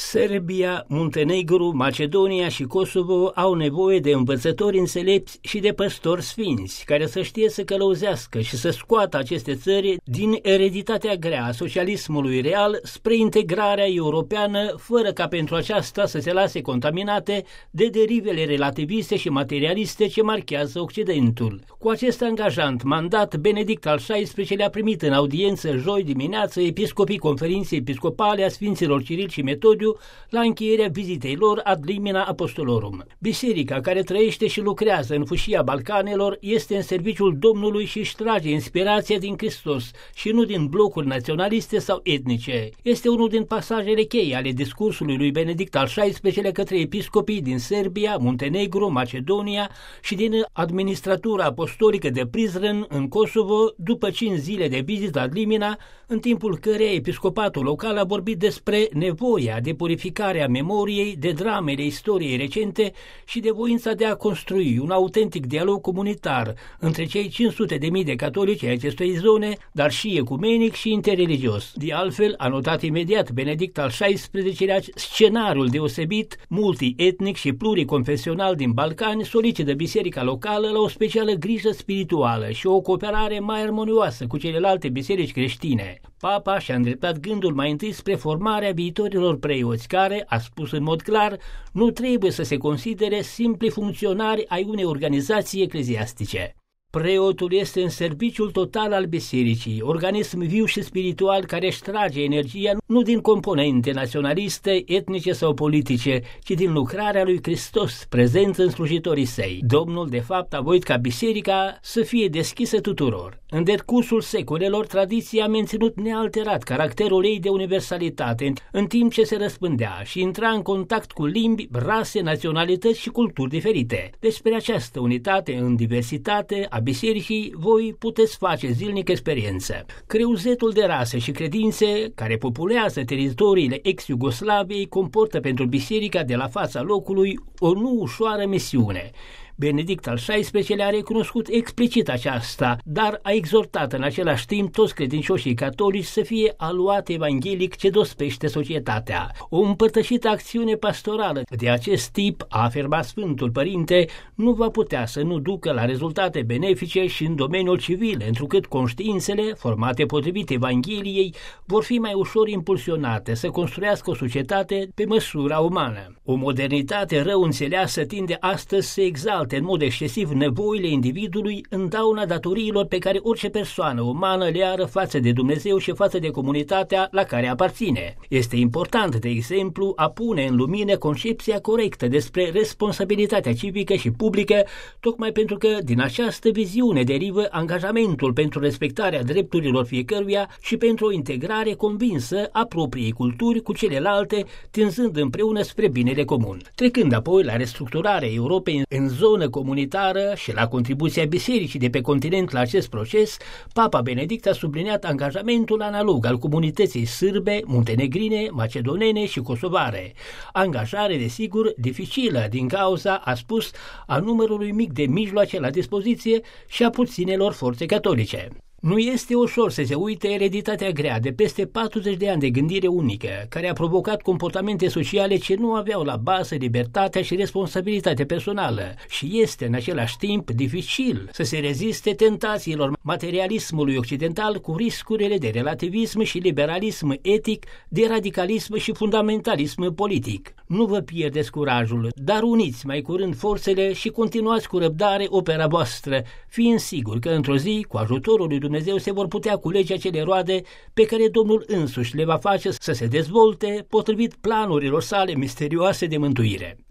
Serbia, Muntenegru, Macedonia și Kosovo au nevoie de învățători înțelepți și de păstori sfinți, care să știe să călăuzească și să scoată aceste țări din ereditatea grea a socialismului real spre integrarea europeană, fără ca pentru aceasta să se lase contaminate de derivele relativiste și materialiste ce marchează Occidentul. Cu acest angajant mandat, Benedict al XVI-lea a primit în audiență joi dimineață episcopii Conferinței Episcopale a Sfinților Ciril și Metodiu la încheierea vizitei lor ad limina apostolorum. Biserica, care trăiește și lucrează în fâșia Balcanelor, este în serviciul Domnului și își trage inspirația din Hristos și nu din blocuri naționaliste sau etnice. Este unul din pasajele cheie ale discursului lui Benedict al XVI-lea către episcopii din Serbia, Muntenegru, Macedonia și din administratura apostolică de Prizren în Kosovo, după 5 zile de vizită ad limina, în timpul căreia episcopatul local a vorbit despre nevoia de purificare a memoriei, de dramele istoriei recente și de voința de a construi un autentic dialog comunitar între cei 500.000 de catolici ai acestei zone, dar și ecumenic și interreligios. De altfel, a notat imediat Benedict al XVI-lea, scenariul deosebit, multietnic și pluriconfesional din Balcani solicită biserica locală la o specială grijă spirituală și o cooperare mai armonioasă cu celelalte biserici creștine. Papa și-a îndreptat gândul mai întâi spre formarea viitorilor preoți care, a spus în mod clar, nu trebuie să se considere simpli funcționari ai unei organizații ecleziastice. Preotul este în serviciul total al bisericii, organism viu și spiritual care își trage energia nu din componente naționaliste, etnice sau politice, ci din lucrarea lui Hristos prezent în slujitorii săi. Domnul, de fapt, a voit ca biserica să fie deschisă tuturor. În decursul secolelor, tradiția a menținut nealterat caracterul ei de universalitate, în timp ce se răspândea și intra în contact cu limbi, rase, naționalități și culturi diferite. Despre această unitate în diversitate a bisericii voi puteți face zilnic experiență. Creuzetul de rase și credințe care populează teritoriile ex-Iugoslaviei comportă pentru biserica de la fața locului o nu ușoară misiune. Benedict al XVI-lea a recunoscut explicit aceasta, dar a exhortat în același timp toți credincioșii catolici să fie aluat evanghelic ce dospește societatea. O împărtășită acțiune pastorală de acest tip, a afirmat Sfântul Părinte, nu va putea să nu ducă la rezultate benefice și în domeniul civil, întrucât conștiințele, formate potrivit Evangheliei, vor fi mai ușor impulsionate să construiască o societate pe măsura umană. O modernitate rău înțeleasă tinde astăzi să exalte în mod excesiv nevoile individului în dauna datoriilor pe care orice persoană umană le are față de Dumnezeu și față de comunitatea la care aparține. Este important, de exemplu, a pune în lumină concepția corectă despre responsabilitatea civică și publică, tocmai pentru că din această viziune derivă angajamentul pentru respectarea drepturilor fiecăruia și pentru o integrare convinsă a propriei culturi cu celelalte, tinzând împreună spre binele comun. Trecând apoi la restructurarea Europei în zonă comunitară și la contribuția bisericii de pe continent la acest proces, Papa Benedict a subliniat angajamentul analog al comunității sârbe, muntenegrine, macedonene și kosovare. Angajare, desigur, dificilă din cauza, a spus, a numărului mic de mijloace la dispoziție și a puținelor forțe catolice. Nu este ușor să se uite ereditatea grea de peste 40 de ani de gândire unică, care a provocat comportamente sociale ce nu aveau la bază libertatea și responsabilitatea personală și este în același timp dificil să se reziste tentațiilor materialismului occidental cu riscurile de relativism și liberalism etic, de radicalism și fundamentalism politic. Nu vă pierdeți curajul, dar uniți mai curând forțele și continuați cu răbdare opera voastră, fiind sigur că într-o zi, cu ajutorul lui Dumnezeu, se vor putea culege acele roade pe care Domnul însuși le va face să se dezvolte potrivit planurilor sale misterioase de mântuire.